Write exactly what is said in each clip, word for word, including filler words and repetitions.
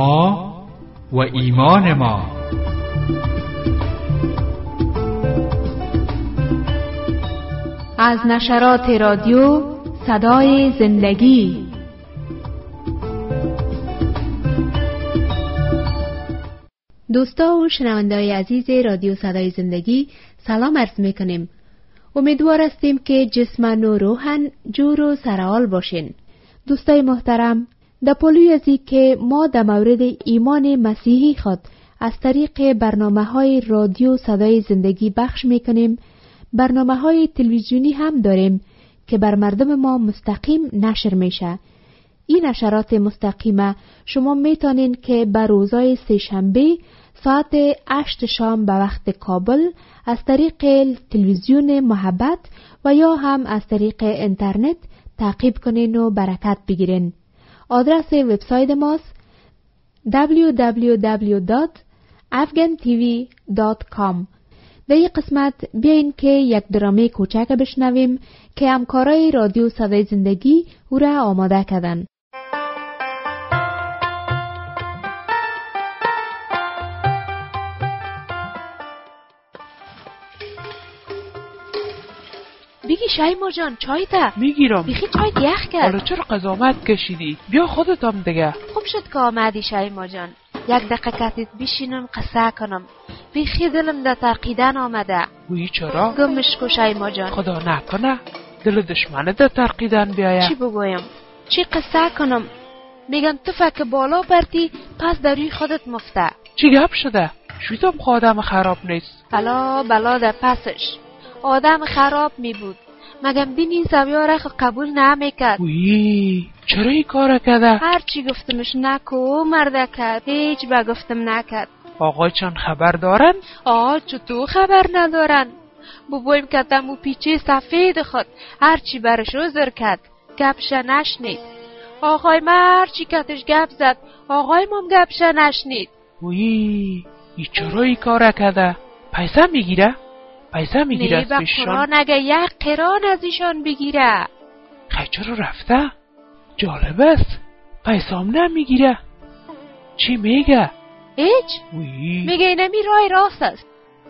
ما و ایمان ما. از نشرات رادیو صدای زندگی. دوستا و شنونده‌های عزیز رادیو صدای زندگی سلام عرض میکنیم. امیدوار هستیم که جسمن و روحن جور و سرحال باشین. دوستای محترم، در پلوی ازی که ما در مورد ایمان مسیحی خود از طریق برنامه های رادیو صدای زندگی بخش میکنیم، برنامه های تلویزیونی هم داریم که بر مردم ما مستقیم نشر میشه. این نشرات مستقیمه شما میتونین که بر روزهای سه شنبه ساعت هشت شام به وقت کابل از طریق تلویزیون محبت و یا هم از طریق اینترنت تعقیب کنین و برکت بگیرین. آدرس وبسایت ماست دبلیو دبلیو دبلیو دات افغان تی وی دات کام. در این قسمت بیاین که یک درامه کوچک بشنویم که همکارای رادیو صدای زندگی او را آماده کردن. بگی شایما جان چای ده میگیرم. بیخی چای یخ کرد. حالا چرا قضاوت کشیدی؟ بیا خودتم دیگه. خوب شد که آمدی شایما جان. یک دقیقه کتیت بشینم قصه کنم. بیخی دلم در ترقیدن آمده. گویی چرا؟ گمش کو شایما جان. خدا نکنه دل دشمنه در ترقیدن بیاید. چی بگویم؟ چی قصه کنم؟ میگن تو فکر بالا برتی پس در روی خودت مفته. چی گپ شده؟ شویدم که آدم خراب نیست. بلا بلا در پسش آدم خراب می بود. مگم دینی سویاره خود قبول نمیکرد. وی چرا این کار کرده؟ هر چی گفتمش نکو مرده کرد. هیچ با گفتم نکرد. آقای چند خبر دارن؟ آه چطور خبر ندارن؟ ببویم کتم و پیچه سفید خود هر چی برش عذر کرد گپش نشنید. آقای ما هر چی کتش گپ زد آقای مام گپش نشنید. وی ای چرا این کار کرده؟ پیسه میگیره؟ پیسه میگیره از پیششان؟ نه با نگه یک قران از ایشان بگیره. خیلی چرا رفته؟ جالب است. پیسه هم نمیگیره. چی میگه؟ هیچ؟ وی میگه اینمی رای راست است.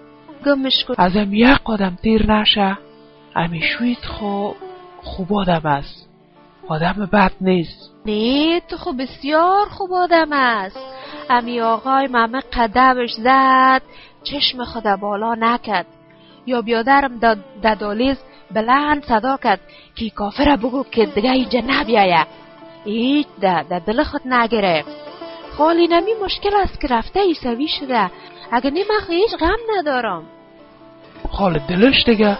گمش کن. ازم یک قدم تیر نشه. امی شوید خو خوب آدم است. آدم بد نیست. نه تو خوب بسیار خوب آدم است. امی آقای ممه قدمش زد چشم خود بالا نکد. یا بیادرم در دالیز بلند صدا کرد که کافر بگو که دیگه اینجا نبیایه. هیچ ده ده دل خود نگرفت. خالی نمی مشکل است که رفته ایسوی شده. اگه نیم اخو هیچ غم ندارم. خال دلش دیگه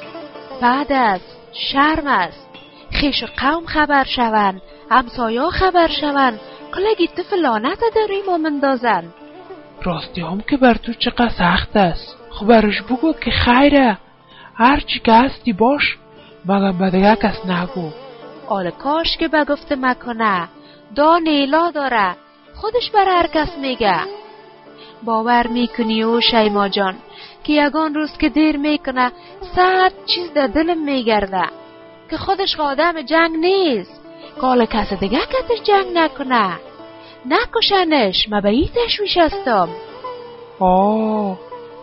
بعد از شرم است. خیش و قوم خبر شون، همسایا خبر شون، کلگی تو فلانت داری ما مندازن. راستی هم که بر تو چقدر سخت است. خب برش بگو که خیره. هر چی که هستی باش مگم به دیگه کس نگو. آل کاش که بگفته مکنه. دا نیلا داره خودش بر هر کس میگه. باور میکنی او شایما جان که یگان روز که دیر میکنه صد چیز در دلم میگرده که خودش آدم جنگ نیست. که آل کس دیگه کتش جنگ نکنه نکشنش. ما به این تشویش هستم. آه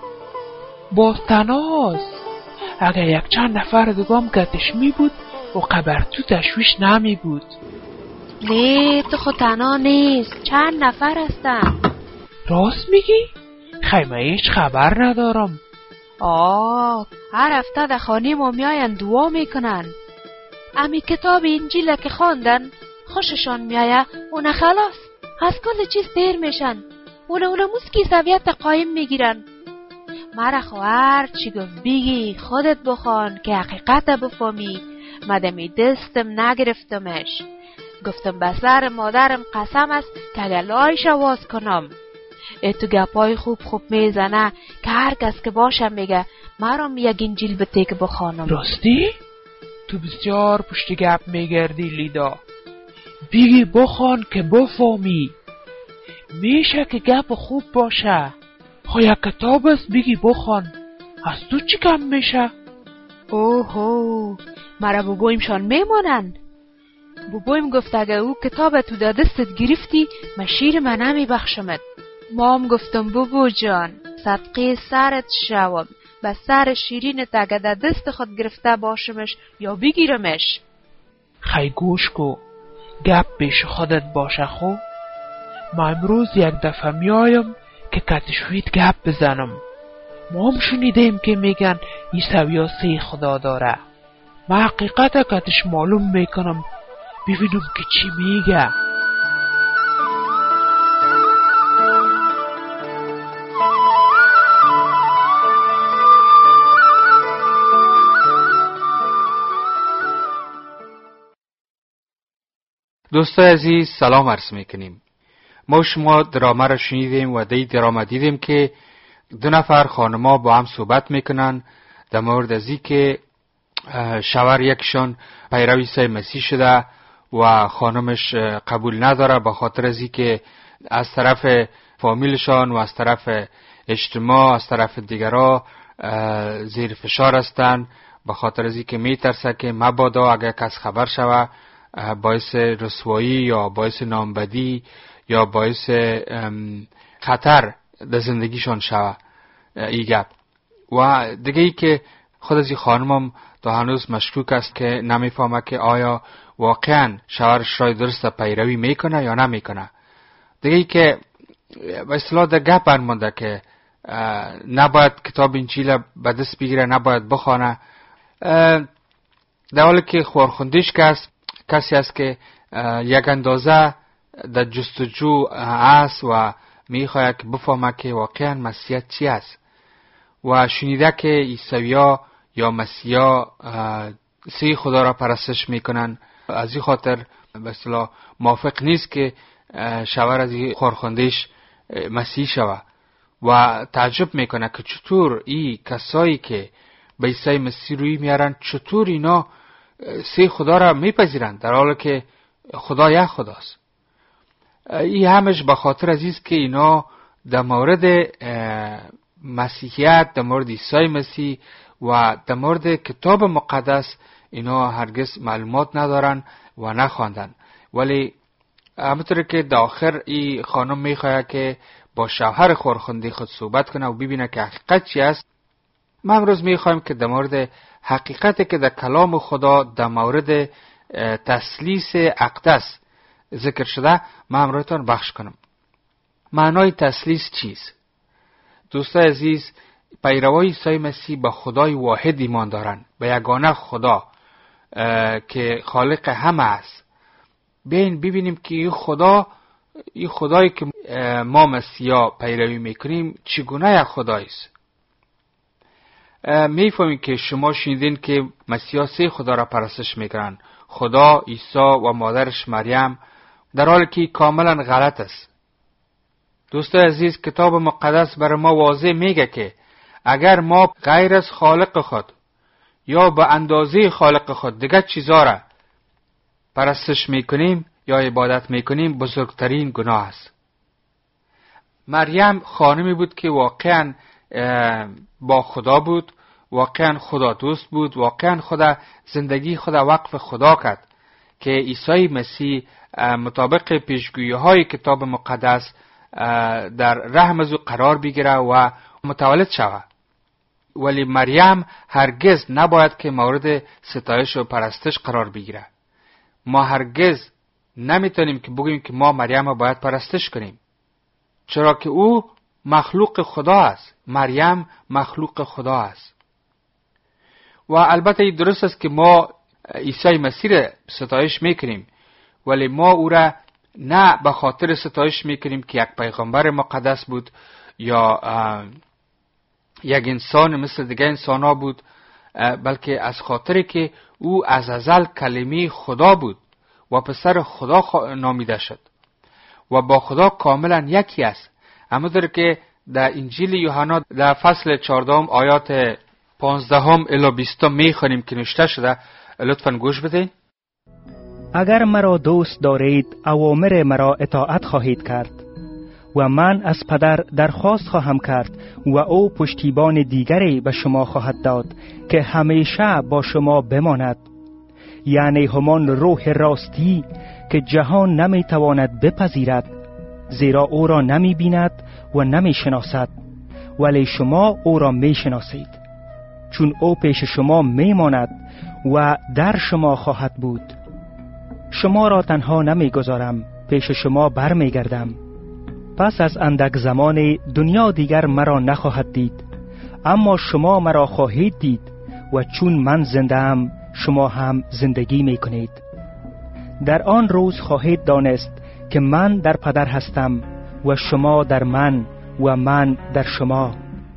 باز تناست. اگر یک چند نفر دیگم کتش می بود و قبر تو تشویش نمی بود. نه تو خود تنها نیست چند نفر هستن. راست میگی؟ خیمه هیچ خبر ندارم. آه هر هفته در خانه ما میاین دعا میکنن. امی کتاب انجیل که خواندن خوششان میایه. اونه خلاص از کل چیز دیر میشن. اونه اونه موسکی سویت قایم میگیرن. مرا خواهر چی گفت بگی خودت بخوان که حقیقت بفهمی. مدمی دستم نگرفتمش. گفتم به سر مادرم قسم است که اگر لایش آواز کنم. ای تو گپای خوب خوب میزنه که هر کس که باشم میگه مرام یک انجیل بده که بخوانم. راستی؟ تو بسیار پشت گپ میگردی لیدا. بگی بخوان که بفهمی. میشه که گپ خوب باشه. خو یک کتاب است بگی بخوان. از تو چی کم میشه؟ اوهو مرا بگویمشان میمانند. بابایم گفت اگه او کتاب تو در دستت گرفتی من شیر من نمی بخشمت. مام گفتم بابا جان صدقه سرت شوم و سر شیرینت اگه در دست خود گرفته باشمش یا بگیرمش. خی گوش کو، گپ پیش خودت باشه خو. ما امروز یک دفعه میایم که کتشویت گپ بزنم. ما هم شنیدیم که میگن عیسی سه خدا داره. ما حقیقت کتش معلوم میکنم ببینم که چی میگه. دوستای عزیز سلام عرض میکنیم. ما شما درامه را شنیدیم و دی درامه دیدیم که دو نفر خانما با هم صحبت میکنن در مورد ازی که شوهر یکشان پیرو عیسی مسیح شده و خانمش قبول نداره به خاطر ازی که از طرف فامیلشان و از طرف اجتماع از طرف دیگرها زیر فشار هستند، به خاطر ازی که میترسه که مبادا اگر کس خبر شوه باعث رسوایی یا باعث نامبدی یا باعث خطر در زندگیشان شوه ای گپ. و دیگه ای که خود از این خانمم تا هنوز مشکوک است که نمیفهمه که آیا واقعا شوهرش را درست پیروی میکنه یا نمیکنه. دیگه ای که به اصطلاح در گپ برمونده که نباید کتاب انجیل به دست بگیره، نباید بخونه، در حالی که خورخوندیش کس کسی است که یک اندازه در جستجو است و میخواهد که بفهمه که واقعا مسیحیت چی است و شنیده که عیسویا یا مسیحا سه خدا را پرستش میکنن. از این خاطر به اصطلاح موافق نیست که شوهر از این خورخوندیش مسیحی شوه و تعجب میکنه که چطور این کسایی که به عیسی مسیح روی میارن چطور اینا سه خدا را میپذیرند در حالی که خدا یک خداست. این همش به خاطر عزیز که اینا در مورد مسیحیت، در مورد عیسی مسیح و در مورد کتاب مقدس اینا هرگز معلومات ندارن و نخواندن. ولی همونطور که در آخر این خانم میخواد که با شوهر خورخنده خود صحبت کنه و ببینه که حقیقت چی است. ما امروز میخوایم که در مورد حقیقتی که در کلام خدا در مورد تثلیث اقدس ذکر شده ما امروزتان بخش کنم. معنای تثلیث چیست؟ دوستای عزیز، پیروان عیسی مسیح به خدای واحد ایمان دارند، به یگانه خدا که خالق همه است. بیاین ببینیم که این خدا، این خدایی که ما مسیحا پیروی میکنیم چگونه یک خدایی است. میفهمیم که شما شنیدین که مسیحا سه خدا را پرستش میکنن، خدا، عیسی و مادرش مریم، در حالی که کاملا غلط است. دوستای عزیز، کتاب مقدس برای ما واضح میگه که اگر ما غیر از خالق خود یا به اندازه خالق خود دیگر چیزا را پرستش میکنیم یا عبادت میکنیم بزرگترین گناه است. مریم خانمی بود که واقعا با خدا بود، واقعا خدا دوست بود، واقعا خدا زندگی خدا وقف خدا کرد که عیسی مسیح مطابق پیشگویی های کتاب مقدس در رحم از او قرار بگیره و متولد شود. ولی مریم هرگز نباید که مورد ستایش و پرستش قرار بگیره. ما هرگز نمیتونیم که بگوییم که ما مریم را باید پرستش کنیم، چرا که او مخلوق خدا است، مریم مخلوق خدا است. و البته این درست است که ما عیسی مسیح را ستایش میکنیم، ولی ما او را نه به خاطر ستایش میکنیم که یک پیغمبر مقدس بود یا یک انسان مثل دیگه انسان ها بود، بلکه از خاطر که او از ازل کلمه خدا بود و پسر خدا نامیده شد و با خدا کاملا یکی است. همونطور که در انجیل یوحنا در فصل چهاردهم آیات پانزدهم الی بیستم میخوانیم که نوشته شده. لطفاً گوش بدین. اگر مرا دوست دارید اوامر مرا اطاعت خواهید کرد و من از پدر درخواست خواهم کرد و او پشتیبان دیگری به شما خواهد داد که همیشه با شما بماند. یعنی همان روح راستی که جهان نمیتواند بپذیرد، زیرا او را نمی بیند و نمی شناسد، ولی شما او را می شناسید، چون او پیش شما می ماند و در شما خواهد بود. شما را تنها نمی گذارم، پیش شما بر می گردم. پس از اندک زمان دنیا دیگر مرا نخواهد دید، اما شما مرا خواهید دید و چون من زنده ام شما هم زندگی می کنید. در آن روز خواهید دانست که من در پدر هستم و شما در من و من در شما.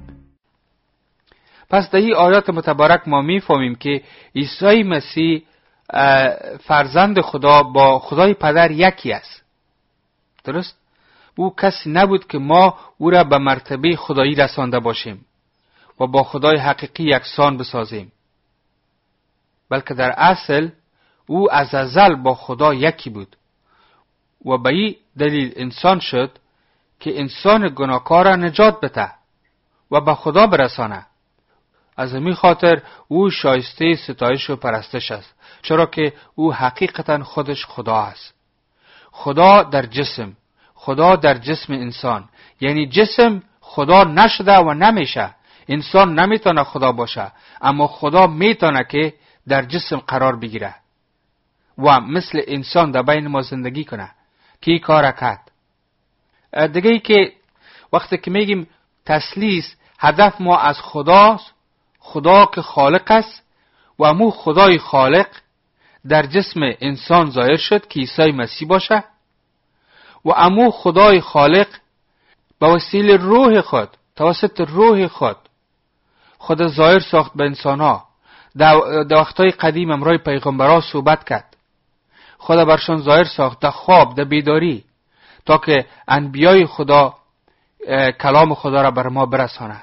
پس در این آیات متبارک ما می فهمیم که عیسی مسیح فرزند خدا با خدای پدر یکی است. درست؟ او کسی نبود که ما او را به مرتبه خدایی رسانده باشیم و با خدای حقیقی یکسان بسازیم، بلکه در اصل او از ازل با خدا یکی بود و به این دلیل انسان شد که انسان گناهکار را نجات بده و به خدا برسانه. از همین خاطر او شایسته ستایش و پرستش است، چرا که او حقیقتا خودش خدا است. خدا در جسم، خدا در جسم انسان، یعنی جسم خدا نشده و نمیشه. انسان نمیتونه خدا باشه، اما خدا میتونه که در جسم قرار بگیره و مثل انسان در بین ما زندگی کنه. کی کار کرد؟ دیگه ای که وقتی که میگیم تثلیث، هدف ما از خداست، خدا که خالق است و امو خدای خالق در جسم انسان ظاهر شد که عیسی مسیح باشه و امو خدای خالق به وسیله روح خود، توسط روح خود خود ظاهر ساخت به انسان ها. در وقتهای قدیم امرای پیغمبرها صحبت کرد، خدا برشان ظاهر ساخت در خواب، در بیداری، تا که انبیای خدا کلام خدا را بر ما برسانه.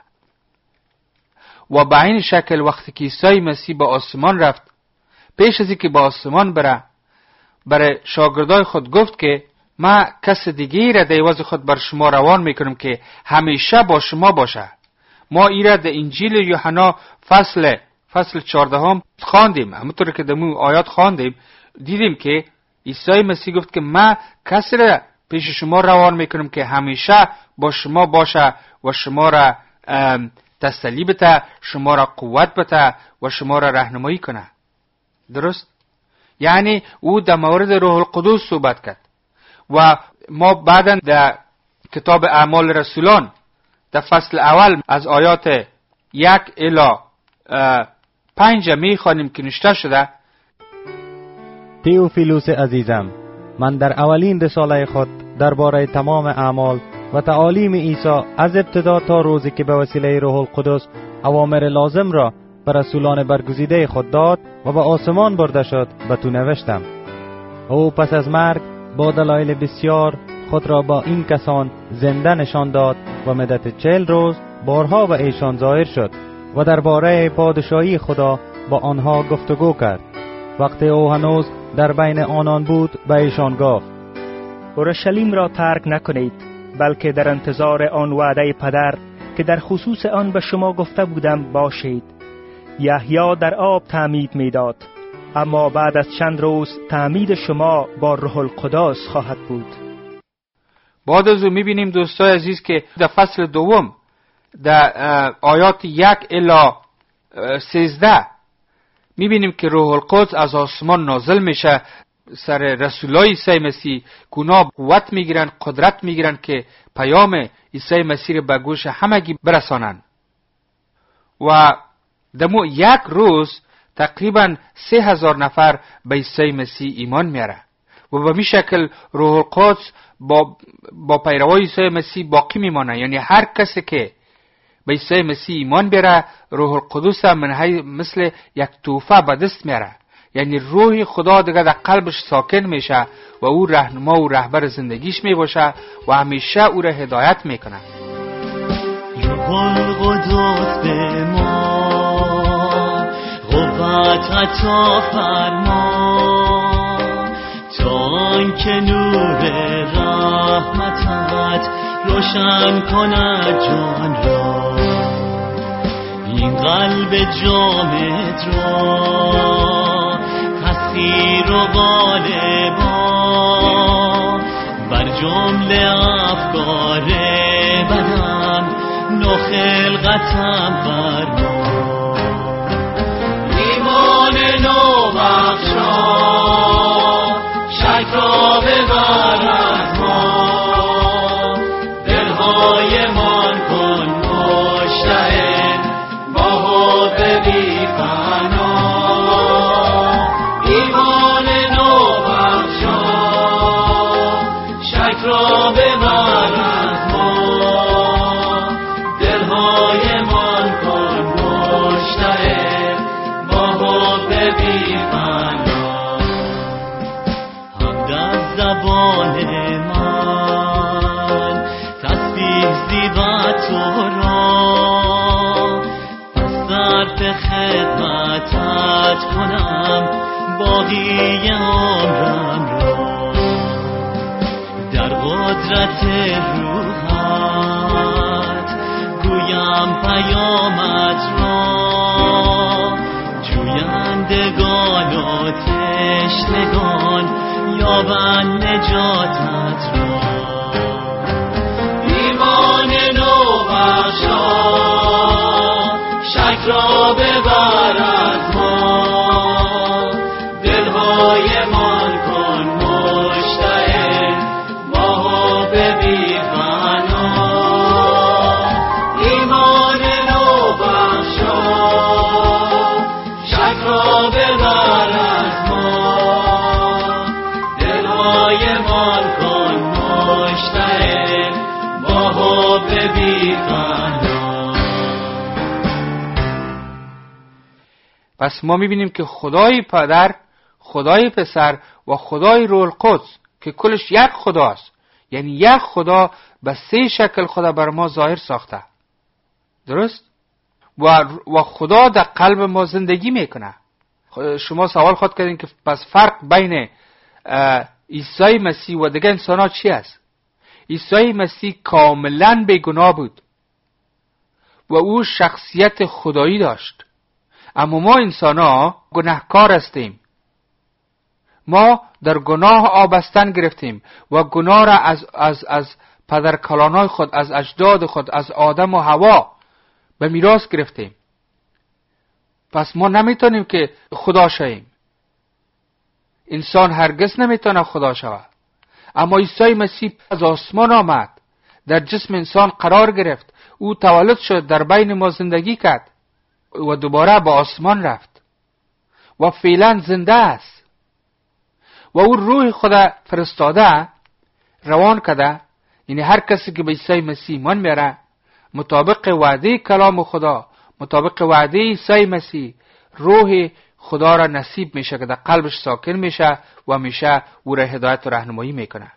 و به این شکل وقتی که عیسی مسیح به آسمان رفت، پیش از اینکه به آسمان بره، برای شاگردای خود گفت که من کس دیگه را در عوض خود بر شما روان میکنم که همیشه با شما باشه. ما این را در انجیل یوحنا فصل فصل چهاردهم خواندیم، همونطور که در مو آیات خواندیم، دیدیم که عیسی مسیح گفت که من کسی را پیش شما روان میکنم که همیشه با شما باشه و شما را تسلی بده، شما را قوت بده و شما را راهنمایی کنه. درست؟ یعنی او در مورد روح القدس صحبت کرد و ما بعداً در کتاب اعمال رسولان در فصل اول از آیات یک الی پنج می خوانیم که نوشته شده: تئوفیلوس عزیزم، من در اولین رساله خود درباره تمام اعمال و تعالیم عیسی از ابتدا تا روزی که به وسیله روح القدس اوامر لازم را به رسولان برگزیده خود داد و به آسمان برده شد به تو نوشتم. او پس از مرگ با دلایل بسیار خود را با این کسان زنده نشان داد و مدت چهل روز بارها به ایشان ظاهر شد و درباره پادشاهی خدا با آنها گفتگو کرد. وقتی او هنوز در بین آنان بود به ایشان گفت: اورشلیم را ترک نکنید، بلکه در انتظار آن وعده پدر که در خصوص آن به شما گفته بودم باشید. یحیی در آب تعمید میداد، اما بعد از چند روز تعمید شما با روح القدس خواهد بود. بعد از او میبینیم دوستای عزیز که در فصل دوم در آیات یک الی سیزده میبینیم که روح القدس از آسمان نازل میشه سر رسولای عیسی مسیح، گناه قوت میگیرن، قدرت میگیرن که پیام عیسی مسیح به گوش همگی برسانن. و دمو یک روز تقریبا سه هزار نفر به عیسی مسیح ایمان میاره و به می شکل روح القدس با, با پیروای عیسی مسیح باقی میمانه. یعنی هر کسی که به عیسی مسیح ایمان بیاره، روح القدس هم مثل یک توفه به دست میاره، یعنی روح خدا دیگه در قلبش ساکن میشه و او رهنما و رهبر زندگیش میباشه و همیشه او را هدایت میکنه. روح القدس به ما قوت عطا فرما، تا آنکه نور رحمتت روشن کند جان را. این قلب جامد را غالبان بر جمله افکار بدم، نو خلقتم بر ما. ایمان نو بخشا شک را ببر از ما، دلهای من کن مشتعل با حب بی فنا. ایمان نو بخشا شک را ببر از ما، دلهای من کن مشتعل با حب بی فنا. حمد از زبان من تسبیح زیبا تو را، پس صرف خدمتت کنم باقی عمرم را. در قدرت روحت گویم پیامت را، جویندگان و تشنگان یابند نجاتت را. ایمان نو بخشا شک را ببر از ما، دلهای من کن مشتعل با حب بی فنا. ایمان نو بخشا شک را ببر از ما، دلهای من کن مشتعل با حب بی فنا. پس ما میبینیم که خدای پدر، خدای پسر و خدای روح القدس که کلش یک خداست، یعنی یک خدا به سه شکل خدا بر ما ظاهر ساخته. درست؟ و و خدا در قلب ما زندگی میکنه. شما سوال خود کردین که پس فرق بین عیسی مسیح و دیگه انسان ها چی است؟ عیسی مسیح کاملا بیگناه بود و او شخصیت خدایی داشت، اما ما انسان ها گناهکار هستیم. ما در گناه آبستن گرفتیم و گناه را از از از پدرکلانای خود، از اجداد خود، از آدم و حوا به میراث گرفتیم. پس ما نمیتونیم که خدا شویم. انسان هرگز نمیتونه خدا شود. اما عیسی مسیح از آسمان آمد، در جسم انسان قرار گرفت، او تولد شد، در بین ما زندگی کرد و دوباره به آسمان رفت و فعلا زنده است و او روح خدا فرستاده روان کرده. یعنی هر کسی که به عیسی مسیح ایمان میاره مطابق وعده کلام خدا، مطابق وعده عیسی مسیح، روح خدا را نصیب میشه که در قلبش ساکن میشه و میشه او را هدایت و راهنمایی میکنه.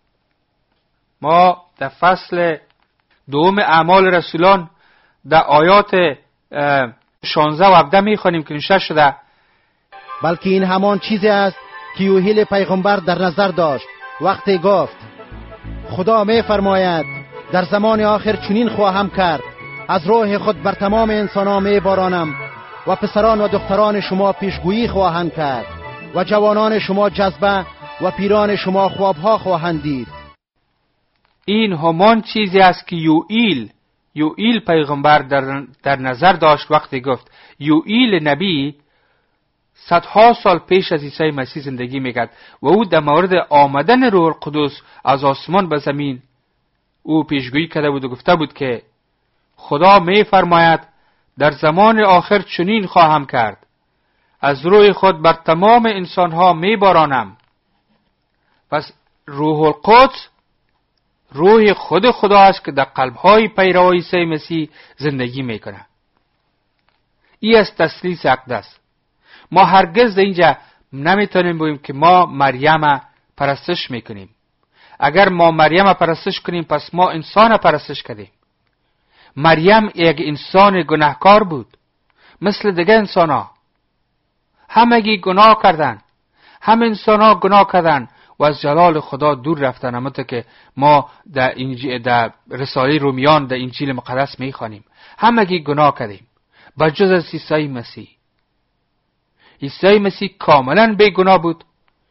ما در فصل دوم اعمال رسولان در آیات شانزده و هفده میخوانیم که نوشته شده: بلکه این همان چیزی است که یوحیل پیغمبر در نظر داشت وقتی گفت خدا میفرماید در زمان آخر چنین خواهم کرد، از روح خود بر تمام انسان‌ها میبارانم و پسران و دختران شما پیشگویی خواهند کرد و جوانان شما جذبه و پیران شما خوابها خواهند دید. این همان چیزی است که یوئیل یوئیل پیغمبر در, در نظر داشت وقتی گفت. یوئیل نبی صدها سال پیش از عیسی مسیح زندگی میکرد و او در مورد آمدن روح القدس از آسمان به زمین او پیشگویی کرده بود و گفته بود که خدا میفرماید در زمان آخر چنین خواهم کرد، از روح خود بر تمام انسانها میبارانم. پس روح القدس روح خود خدا است که در قلبهای پیرو عیسی مسیح زندگی میکنه. این از تثلیث اقدس. ما هرگز در اینجا نمیتونیم بگیم که ما مریم پرستش میکنیم. اگر ما مریم پرستش کنیم پس ما انسان پرستش کردیم. مریم یک انسان گناهکار بود مثل دیگه انسان ها. همگی گناه کردن، هم انسان ها گناه کردن و از جلال خدا دور رفتن. همونطور که ما در, انجیل در رساله رومیان در انجیل مقدس میخوانیم همگی گناه کردیم بجز از عیسی مسیح. عیسی مسیح کاملا بی گناه بود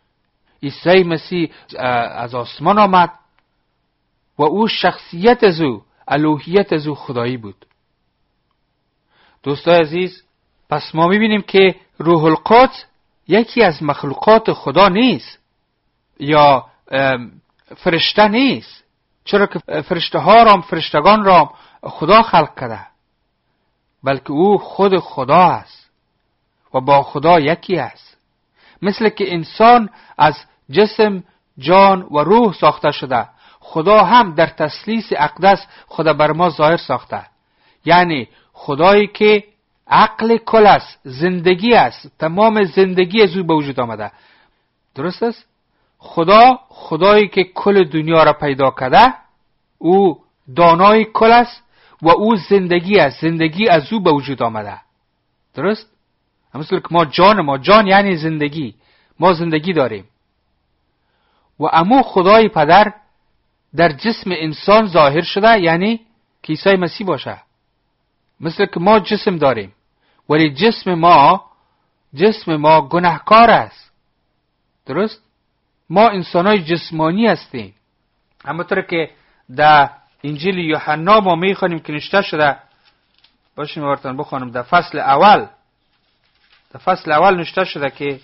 عیسی مسیح از آسمان آمد و او شخصیت از او، الوهیت از او خدایی بود. دوستای عزیز، پس ما میبینیم که روح القدس یکی از مخلوقات خدا نیست یا فرشته نیست، چرا که فرشته ها را فرشتگان را خدا خلق کرده، بلکه او خود خدا است و با خدا یکی است. مثل که انسان از جسم، جان و روح ساخته شده، خدا هم در تثلیث اقدس خدا بر ما ظاهر ساخته. یعنی خدایی که عقل کل است، زندگی است، تمام زندگی از او به وجود آمده. درست است؟ خدا خدایی که کل دنیا را پیدا کرده، او دانای کل است و او زندگی است، زندگی از او به وجود آمده. درست؟ مثل که ما جان ما جان یعنی زندگی، ما زندگی داریم و امو خدای پدر در جسم انسان ظاهر شده، یعنی که عیسی مسیح باشه. مثل که ما جسم داریم ولی جسم ما جسم ما گناهکار است. درست؟ ما انسانای جسمانی هستیم. همونطور که در انجیل یوحنا ما میخوانیم که نوشته شده، باشیم براتون بخوانم، در فصل اول در فصل اول نوشته شده که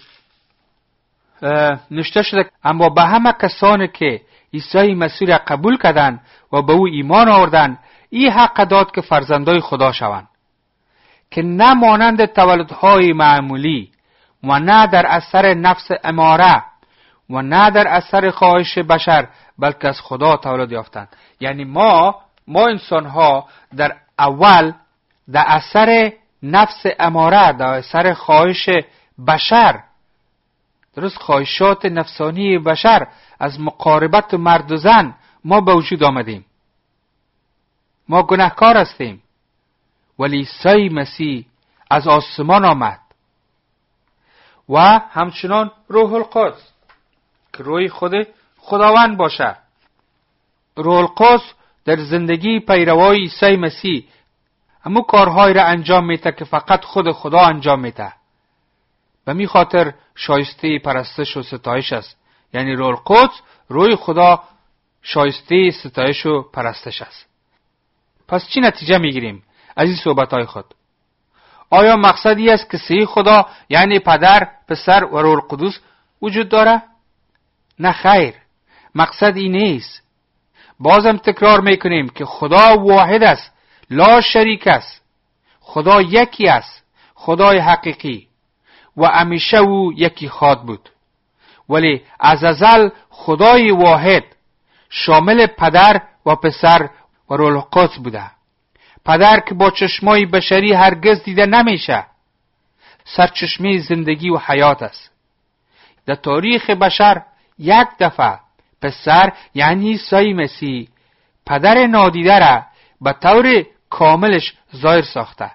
نوشته شده اما به همه کسانی که عیسی مسیح را قبول کردند و به او ایمان آوردند، این حق داد که فرزندای خدا شوند، که نه مانند تولدهای معمولی و نه در اثر نفس اماره و نه در اثر خواهش بشر، بلکه از خدا تولد یافتند. یعنی ما ما انسان ها در اول در اثر نفس اماره، در اثر خواهش بشر، درست، خواهشات نفسانی بشر، از مقاربت مرد و زن ما به وجود آمدیم. ما گناهکار هستیم، ولی عیسی مسیح از آسمان آمد و همچنان روح القدس که روی خود خداوند باشه. روح القدس در زندگی پیروای عیسی مسیح همون کارهایی را انجام میده که فقط خود خدا انجام میده. به می خاطر شایسته پرستش و ستایش است. یعنی روح القدس روی خدا شایسته ستایش و پرستش است. پس چی نتیجه میگیریم از این صحبتهای خود؟ آیا مقصدی است که سه خدا یعنی پدر، پسر و روح القدس وجود داره؟ نه خیر، مقصد این نیست. بازم تکرار میکنیم که خدا واحد است، لا شریک است، خدا یکی است، خدای حقیقی و همیشه او یکی خواهد بود. ولی از ازل خدای واحد شامل پدر و پسر و روح القدس بوده. پدر که با چشمای بشری هرگز دیده نمیشه، سرچشمه زندگی و حیات است. در تاریخ بشر یک دفعه پسر یعنی عیسی مسیح پدر نادیده را به طور کاملش ظاهر ساخته.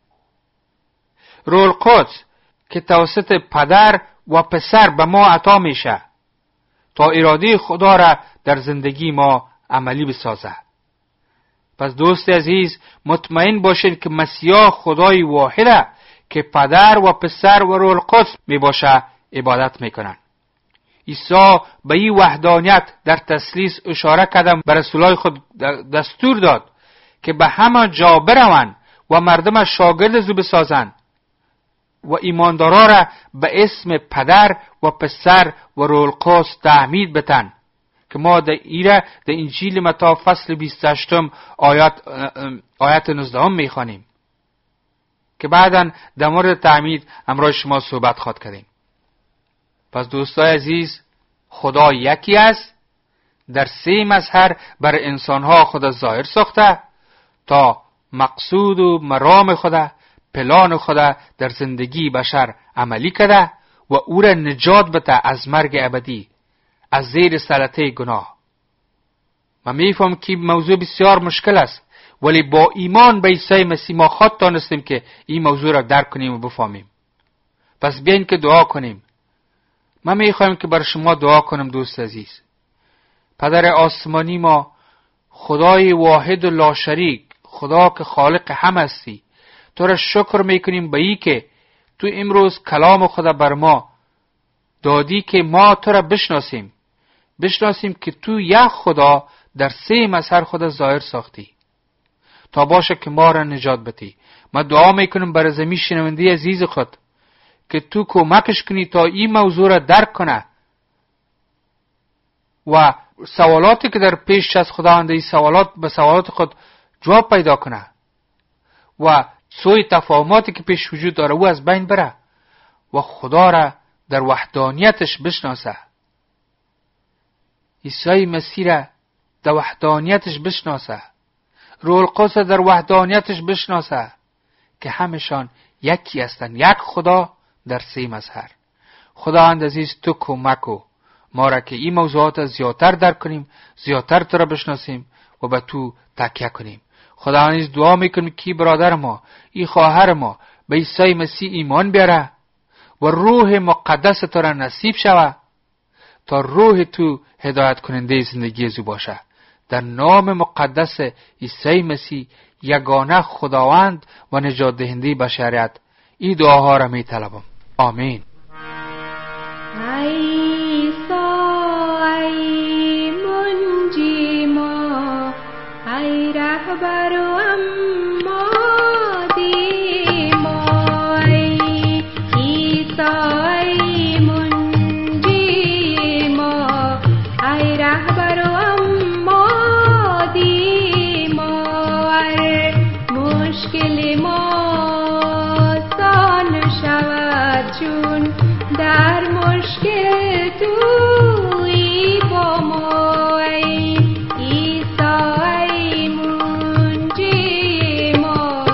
روح القدس که توسط پدر و پسر به ما عطا میشه تا اراده خدا را در زندگی ما عملی بسازه. پس دوست عزیز، مطمئن باشید که مسیح خدای واحده که پدر و پسر و روح القدس می باشه عبادت میکنن. عیسی به این وحدانیت در تثلیث اشاره کردن، به رسولای خود دستور داد که به همه جا بروند و مردم شاگرد از او بسازند و ایماندارا را به اسم پدر و پسر و روح القدس تعمید بدن، که ما در ایره در انجیل متی فصل بیست و هشت آیات آیت نوزده میخوانیم که بعداً در مورد تعمید همراه شما صحبت خواهد کردیم. پس دوستای عزیز، خدا یکی است، در سه مظهر بر انسانها خدا ظاهر ساخته تا مقصود و مرام خدا، پلان خدا در زندگی بشر عملی کرده و او را نجات بده از مرگ ابدی، از زیر سلطه گناه. من میفهم که موضوع بسیار مشکل است، ولی با ایمان به عیسی مسیح ما خود تانستیم که این موضوع را درک کنیم و بفهمیم. پس بیاین که دعا کنیم. من میخوایم که برای شما دعا کنم دوست عزیز. پدر آسمانی ما، خدای واحد و لاشریک، خدا که خالق هم هستی، تو را شکر میکنیم به ای که تو امروز کلام خدا بر ما دادی که ما تو را بشناسیم، بشناسیم که تو یک خدا در سه مظهر خود ظاهر ساختی تا باشه که ما را نجات بدی. ما دعا میکنیم برای زمین شنونده عزیز خود که تو کمکش کنی تا این موضوع را درک کنه و سوالاتی که در پیش از خداوند این سوالات به سوالات خود جواب پیدا کنه و سوی تفاهماتی که پیش وجود داره او از بین بره و خدا را در وحدانیتش بشناسه، عیسی مسیح را در وحدانیتش بشناسه، روح القدس در وحدانیتش بشناسه که همشان یکی هستند، یک خدا در سه مظهر. خداوند عزیز تو کمک کو ما را که این موضوعات زیادتر درک کنیم، زیادتر تو را بشناسیم و به تو تکیه کنیم. خداوند عزیز دعا میکنیم که برادر ما، این خواهر ما به عیسی مسیح ایمان بیاره و روح مقدس تو را نصیب شوه تا روح تو هدایت کننده زندگی زو باشه. در نام مقدس عیسی مسیح یگانه خداوند و نجات دهنده بشریت این دعاها را می طلبم. آمین. عیسی ای منجی ما، ای رهبر و امادی ما، ای عیسی ای منجی ما، ای رهبر و امادی ما، ای مشکل ما سان شود چون در مشکل تویی با ما، ای عیسی ای منجی ما.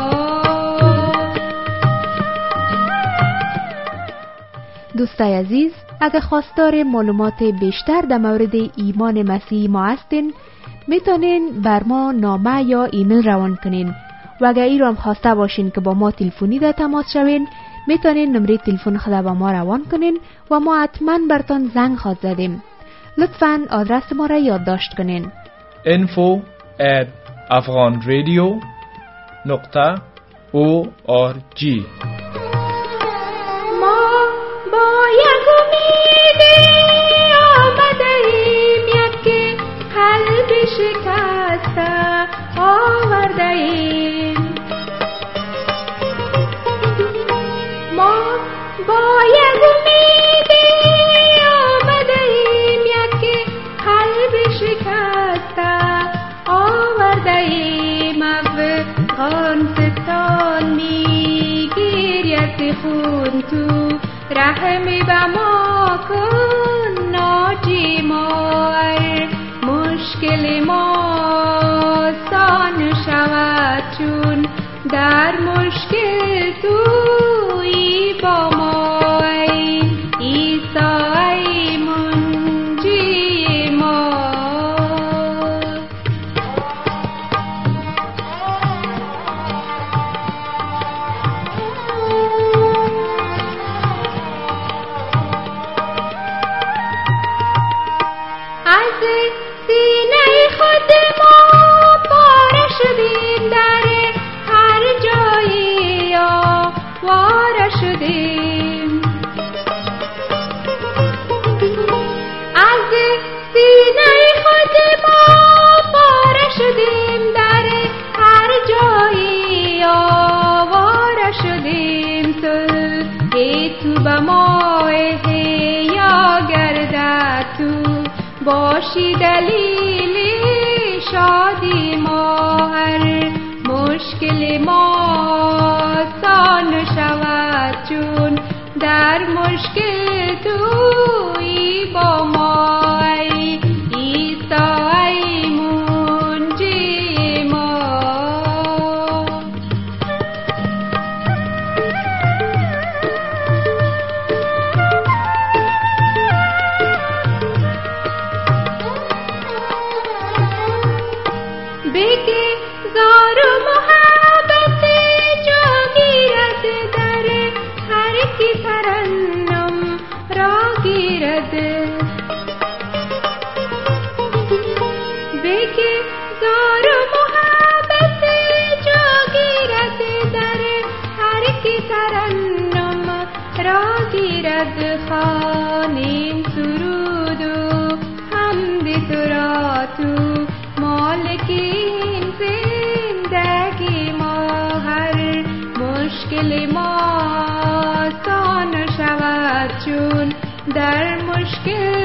دوستای عزیز، اگر خواستار معلومات بیشتر در مورد ایمان مسیحی ما هستین، میتونین بر ما نامه یا ایمیل روان کنین و اگر ای رو هم خواسته باشین که با ما تلفنی در تماس شوین، میتونین نمره تلفن خود با ما روان کنین و ما حتما برتان زنگ خواهد زدیم. لطفاً آدرس ما را یادداشت کنین. info at afghanradio dot org. ما با یک امید آمده‌ایم، یک قلب شکسته آورده‌ایم. ما با یک امید آمده‌ایم، یک قلب شکسته آورده‌ایم. افغانستان می‌گیرد خون، تو رحم به ما کن ناجی ما، ای مشکل ما سان شود چون در مشکل تویی با ما، ای عیسی ای منجی ما. از سینه خود ما پاره شدیم، در هر جایی آواره شدیم. از سینه خود ما پاره شدیم، در هر جایی آواره شدیم. ای تو به ما احیا گردد، تو باشی دلیل شادی ما، هر مشکل ما سان شود چون در مشکل تویی با ما، ای عیسی ای منجی ما. بگی زار و محبت جا گیرد، در هر کی ترنم را گیرد. ایرد خوانیم سرود و حمد تو را تو مالک این زندگی ما. هر مشکل ما آسان شود چون در مشکل